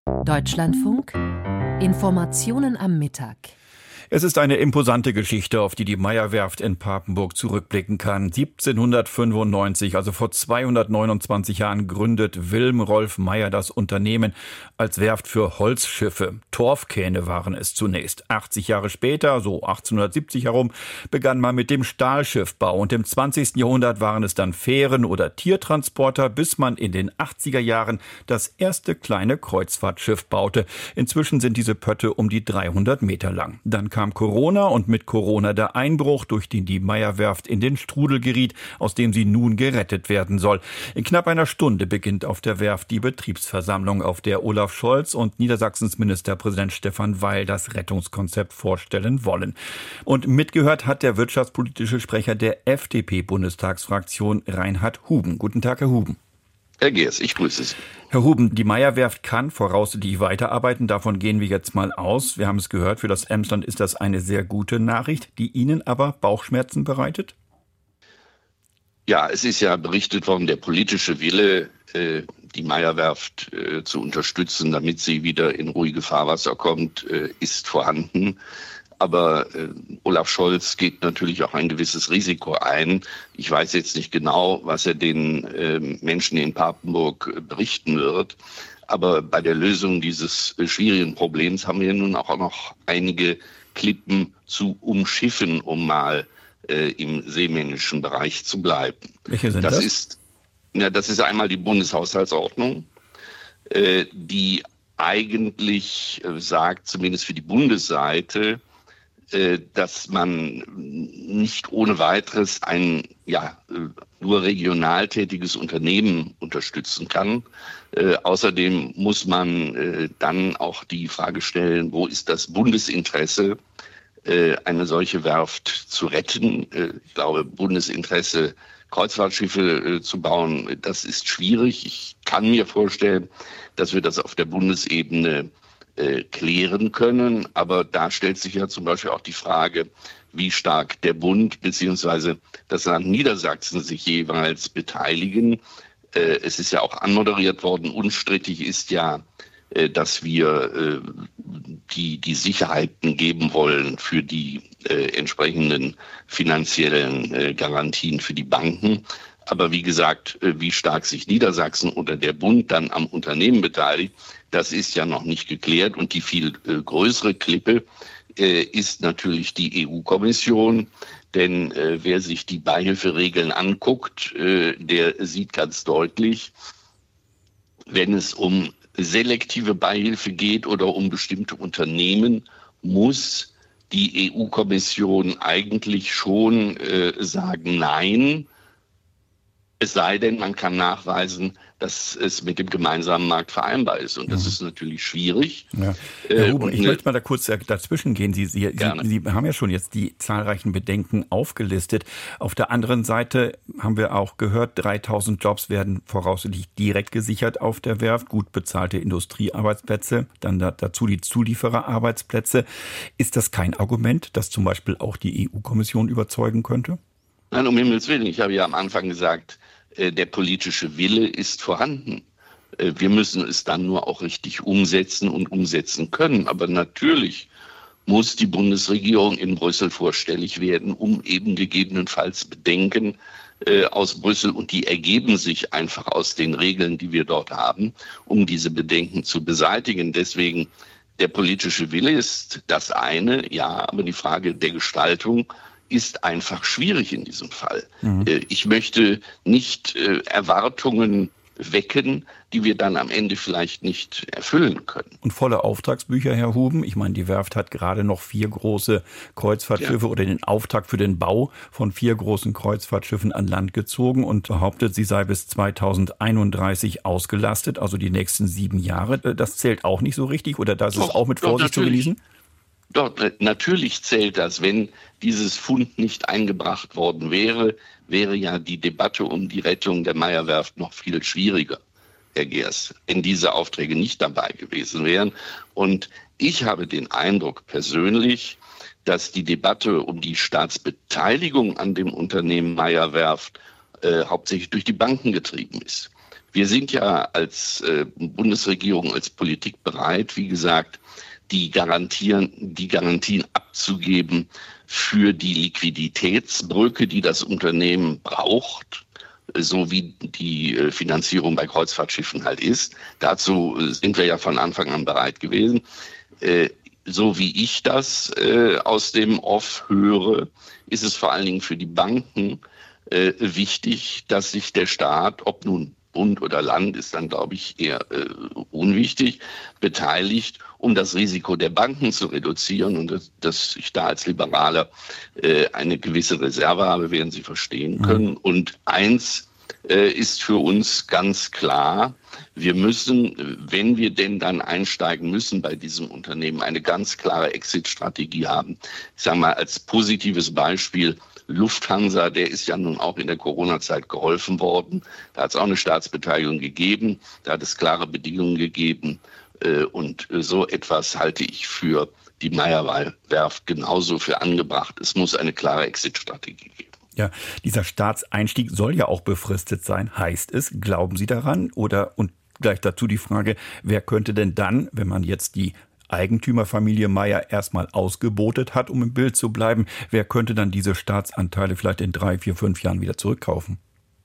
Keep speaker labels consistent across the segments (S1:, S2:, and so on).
S1: Deutschlandfunk Informationen am Mittag.
S2: Es ist eine imposante Geschichte, auf die die Meyer-Werft in Papenburg zurückblicken kann. 1795, also vor 229 Jahren, gründet Wilm Rolf Meyer das Unternehmen als Werft für Holzschiffe. Torfkähne waren es zunächst. 80 Jahre später, so 1870 herum, begann man mit dem Stahlschiffbau. Und im 20. Jahrhundert waren es dann Fähren oder Tiertransporter, bis man in den 80er Jahren das erste kleine Kreuzfahrtschiff baute. Inzwischen sind diese Pötte um die 300 Meter lang. Dann kam Corona und mit Corona der Einbruch, durch den die Meyer-Werft in den Strudel geriet, aus dem sie nun gerettet werden soll. In knapp einer Stunde beginnt auf der Werft die Betriebsversammlung, auf der Olaf Scholz und Niedersachsens Ministerpräsident Stefan Weil das Rettungskonzept vorstellen wollen. Und mitgehört hat der wirtschaftspolitische Sprecher der FDP-Bundestagsfraktion Reinhard Huben. Guten Tag, Herr Huben.
S3: Herr Geers, ich grüße Sie.
S2: Herr Huben, die Meyer-Werft kann voraussichtlich weiterarbeiten. Davon gehen wir jetzt mal aus. Wir haben es gehört, für das Emsland ist das eine sehr gute Nachricht, die Ihnen aber Bauchschmerzen bereitet?
S3: Ja, es ist ja berichtet worden, der politische Wille, die Meyer-Werft zu unterstützen, damit sie wieder in ruhige Fahrwasser kommt, ist vorhanden. Aber Olaf Scholz geht natürlich auch ein gewisses Risiko ein. Ich weiß jetzt nicht genau, was er den Menschen in Papenburg berichten wird. Aber bei der Lösung dieses schwierigen Problems haben wir nun auch noch einige Klippen zu umschiffen, um mal im seemännischen Bereich zu bleiben.
S2: Welche sind das?
S3: Das ist einmal die Bundeshaushaltsordnung, die eigentlich sagt, zumindest für die Bundesseite, dass man nicht ohne weiteres ein nur regional tätiges Unternehmen unterstützen kann. Außerdem muss man dann auch die Frage stellen, wo ist das Bundesinteresse, eine solche Werft zu retten? Ich glaube, Bundesinteresse, Kreuzfahrtschiffe zu bauen, das ist schwierig. Ich kann mir vorstellen, dass wir das auf der Bundesebene klären können. Aber da stellt sich ja zum Beispiel auch die Frage, wie stark der Bund bzw. das Land Niedersachsen sich jeweils beteiligen. Es ist ja auch anmoderiert worden. Unstrittig ist ja, dass wir die Sicherheiten geben wollen für die entsprechenden finanziellen Garantien für die Banken. Aber wie gesagt, wie stark sich Niedersachsen oder der Bund dann am Unternehmen beteiligt, das ist ja noch nicht geklärt. Und die viel größere Klippe ist natürlich die EU-Kommission. Denn wer sich die Beihilferegeln anguckt, der sieht ganz deutlich, wenn es um selektive Beihilfe geht oder um bestimmte Unternehmen, muss die EU-Kommission eigentlich schon sagen, nein. Es sei denn, man kann nachweisen, dass es mit dem gemeinsamen Markt vereinbar ist. Und das ist natürlich schwierig. Ja.
S2: Herr Huber, ich möchte mal da kurz dazwischen gehen. Sie haben ja schon jetzt die zahlreichen Bedenken aufgelistet. Auf der anderen Seite haben wir auch gehört, 3000 Jobs werden voraussichtlich direkt gesichert auf der Werft. Gut bezahlte Industriearbeitsplätze, dann dazu die Zuliefererarbeitsplätze. Ist das kein Argument, das zum Beispiel auch die EU-Kommission überzeugen könnte?
S3: Nein, um Himmels Willen. Ich habe ja am Anfang gesagt, der politische Wille ist vorhanden. Wir müssen es dann nur auch richtig umsetzen und umsetzen können. Aber natürlich muss die Bundesregierung in Brüssel vorstellig werden, um eben gegebenenfalls Bedenken aus Brüssel, und die ergeben sich einfach aus den Regeln, die wir dort haben, um diese Bedenken zu beseitigen. Deswegen, der politische Wille ist das eine, ja, aber die Frage der Gestaltung ist einfach schwierig in diesem Fall. Ich möchte nicht Erwartungen wecken, die wir dann am Ende vielleicht nicht erfüllen können.
S2: Und volle Auftragsbücher, Herr Huben. Ich meine, die Werft hat gerade noch 4 große Kreuzfahrtschiffe oder den Auftrag für den Bau von 4 großen Kreuzfahrtschiffen an Land gezogen und behauptet, sie sei bis 2031 ausgelastet, also die nächsten 7 Jahre. Das zählt auch nicht so richtig, oder das ist auch mit Vorsicht zu genießen?
S3: Doch, natürlich zählt das. Wenn dieses Fund nicht eingebracht worden wäre, wäre ja die Debatte um die Rettung der Meyer-Werft noch viel schwieriger, Herr Geers, wenn diese Aufträge nicht dabei gewesen wären. Und ich habe den Eindruck persönlich, dass die Debatte um die Staatsbeteiligung an dem Unternehmen Meyer-Werft hauptsächlich durch die Banken getrieben ist. Wir sind ja als Bundesregierung, als Politik bereit, wie gesagt, die Garantien abzugeben für die Liquiditätsbrücke, die das Unternehmen braucht, so wie die Finanzierung bei Kreuzfahrtschiffen halt ist. Dazu sind wir ja von Anfang an bereit gewesen. So wie ich das aus dem Off höre, ist es vor allen Dingen für die Banken wichtig, dass sich der Staat, ob nun Bund oder Land, ist dann, glaube ich, eher unwichtig, beteiligt, um das Risiko der Banken zu reduzieren. Und dass ich da als Liberaler eine gewisse Reserve habe, werden Sie verstehen können. Und eins ist für uns ganz klar: Wir müssen, wenn wir denn dann einsteigen müssen bei diesem Unternehmen, eine ganz klare Exit-Strategie haben. Ich sage mal als positives Beispiel: Lufthansa, der ist ja nun auch in der Corona-Zeit geholfen worden. Da hat es auch eine Staatsbeteiligung gegeben. Da hat es klare Bedingungen gegeben. Und so etwas halte ich für die Meyer-Werft genauso für angebracht. Es muss eine klare Exit-Strategie geben.
S2: Ja, dieser Staatseinstieg soll ja auch befristet sein. Heißt es, glauben Sie daran? Und gleich dazu die Frage, wer könnte denn dann, wenn man jetzt die Eigentümerfamilie Meyer erstmal ausgebotet hat, um im Bild zu bleiben, wer könnte dann diese Staatsanteile vielleicht in 3, 4, 5 Jahren wieder zurückkaufen?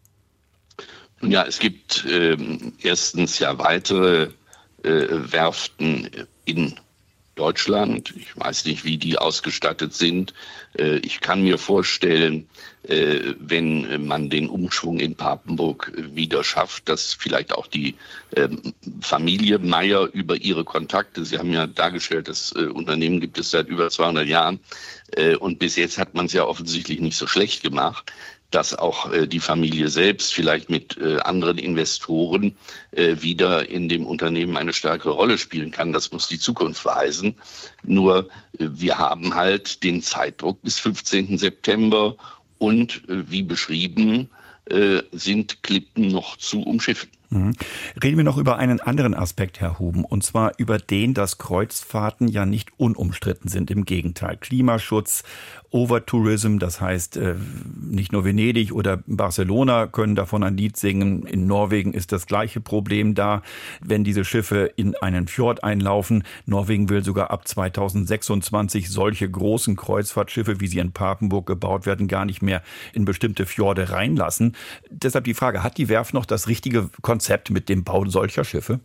S3: Ja, es gibt erstens ja weitere Werften in Deutschland. Ich weiß nicht, wie die ausgestattet sind. Ich kann mir vorstellen, wenn man den Umschwung in Papenburg wieder schafft, dass vielleicht auch die Familie Meyer über ihre Kontakte, Sie haben ja dargestellt, das Unternehmen gibt es seit über 200 Jahren und bis jetzt hat man es ja offensichtlich nicht so schlecht gemacht, dass auch die Familie selbst vielleicht mit anderen Investoren wieder in dem Unternehmen eine stärkere Rolle spielen kann. Das muss die Zukunft weisen. Nur wir haben halt den Zeitdruck bis 15. September und wie beschrieben sind Klippen noch zu umschiffen.
S2: Reden wir noch über einen anderen Aspekt, Herr Huben, und zwar über den, dass Kreuzfahrten ja nicht unumstritten sind. Im Gegenteil, Klimaschutz, Overtourism, das heißt nicht nur Venedig oder Barcelona können davon ein Lied singen. In Norwegen ist das gleiche Problem da, wenn diese Schiffe in einen Fjord einlaufen. Norwegen will sogar ab 2026 solche großen Kreuzfahrtschiffe, wie sie in Papenburg gebaut werden, gar nicht mehr in bestimmte Fjorde reinlassen. Deshalb die Frage, hat die Werft noch das richtige Konzept mit dem Bau solcher Schiffe?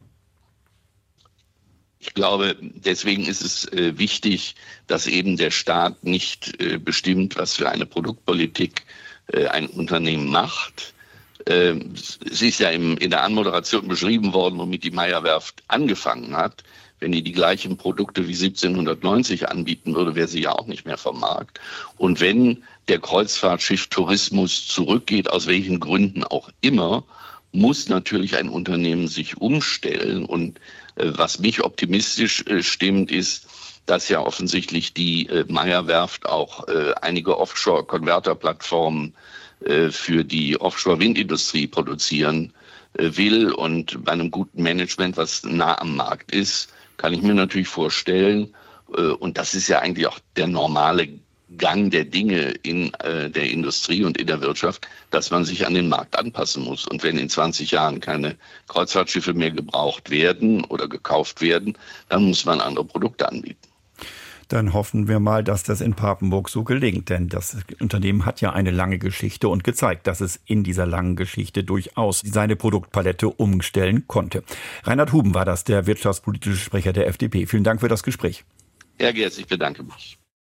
S3: Ich glaube, deswegen ist es wichtig, dass eben der Staat nicht bestimmt, was für eine Produktpolitik ein Unternehmen macht. Es ist ja in der Anmoderation beschrieben worden, womit die Meyer-Werft angefangen hat. Wenn die gleichen Produkte wie 1790 anbieten würde, wäre sie ja auch nicht mehr vom Markt. Und wenn der Kreuzfahrtschiff-Tourismus zurückgeht, aus welchen Gründen auch immer, muss natürlich ein Unternehmen sich umstellen. Und was mich optimistisch stimmt, ist, dass ja offensichtlich die Meyer-Werft auch einige Offshore-Konverterplattformen für die Offshore-Windindustrie produzieren will. Und bei einem guten Management, was nah am Markt ist, kann ich mir natürlich vorstellen, und das ist ja eigentlich auch der normale Gang der Dinge in der Industrie und in der Wirtschaft, dass man sich an den Markt anpassen muss. Und wenn in 20 Jahren keine Kreuzfahrtschiffe mehr gebraucht werden oder gekauft werden, dann muss man andere Produkte anbieten.
S2: Dann hoffen wir mal, dass das in Papenburg so gelingt. Denn das Unternehmen hat ja eine lange Geschichte und gezeigt, dass es in dieser langen Geschichte durchaus seine Produktpalette umstellen konnte. Reinhard Huben war das, der wirtschaftspolitische Sprecher der FDP. Vielen Dank für das Gespräch.
S3: Herr Gerz, ich bedanke mich.